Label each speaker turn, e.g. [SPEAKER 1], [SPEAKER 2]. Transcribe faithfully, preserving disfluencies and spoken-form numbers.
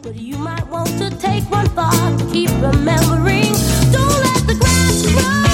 [SPEAKER 1] But you might want to take one thought, keep remembering. Don't let the grass grow.